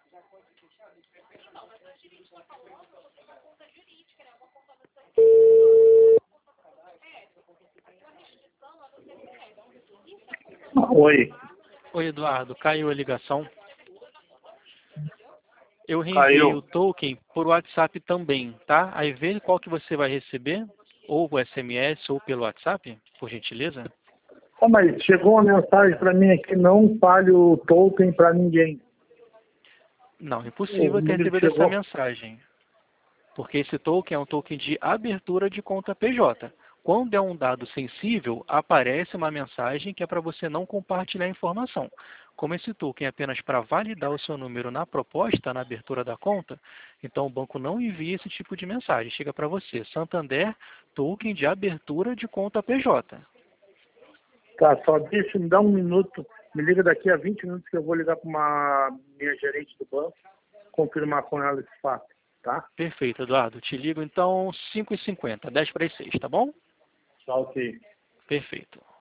Oi. Oi, Eduardo. Caiu a ligação. Eu reenviei Caiu. o token por WhatsApp também, tá? Aí vê qual que você vai receber, ou o SMS, ou pelo WhatsApp, por gentileza. Mas chegou uma mensagem para mim aqui, não fale o token para ninguém. Não, é O impossível ter número recebido essa chegou? mensagem, porque esse token é um token de abertura de conta PJ. Quando é um dado sensível, aparece uma mensagem que é para você não compartilhar a informação. Como esse token é apenas para validar o seu número na proposta, na abertura da conta, então o banco não envia esse tipo de mensagem. Chega para você, Santander, token de abertura de conta PJ. Tá, só deixa, me dá um minuto, me liga daqui a 20 minutos que eu vou ligar para uma minha gerente do banco, confirmar com ela esse fato, tá? Perfeito, Eduardo. Te ligo então 5h50, 10 para as 6, tá bom? Tá, ok. Perfeito.